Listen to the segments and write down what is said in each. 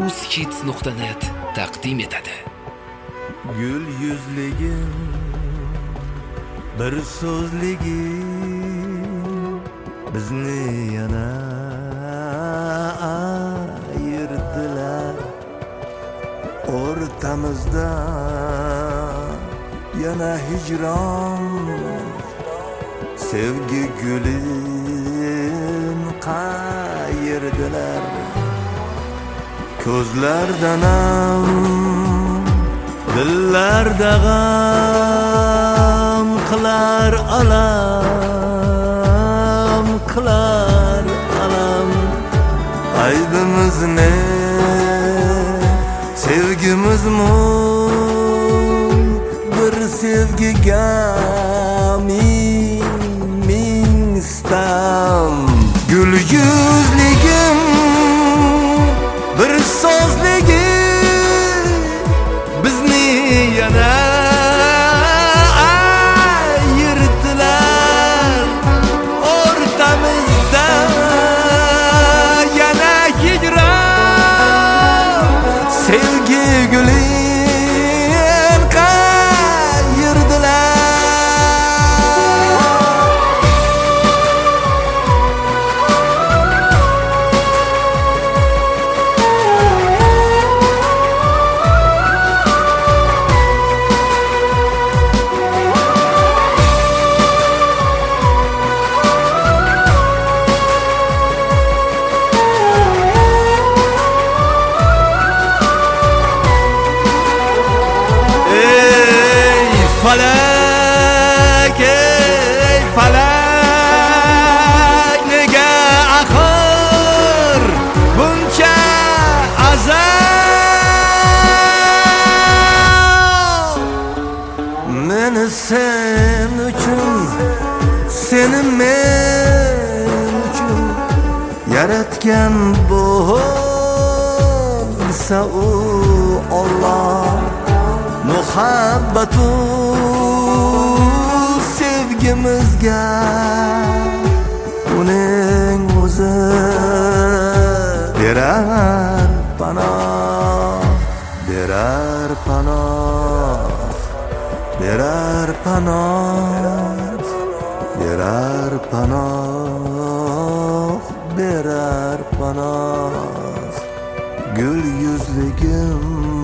uzhits.net taqdim etadi. Gül yüzligim, bir so'zligim bizni yana ayirdilar. O'rtamizda yana hicron, sevgi gulin qayirdilar. Ko'zlardan ham dillarda g'am qilar alam, qilar alam. Aybimizni sevgimizmi bir sevgiga ming sitam. Gul yuzligim, bir so'zligim bizni yana ayirdilar. O'rtamizda yana hijron, sevgi gulin qayirdilar. Falak, ey falak, nega axir buncha azab? Meni sen uchun, seni men uchun yaratgan bo'lsa u Alloh. Muhabbatu sevgimizga uning o'zi berar panoh, berar panoh, berar panoh, berar panoh, berar panoh. Gul yuzligim,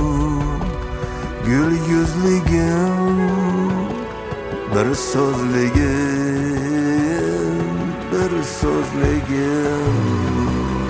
gül yüzligim, bir so'zligim, bir so'zligim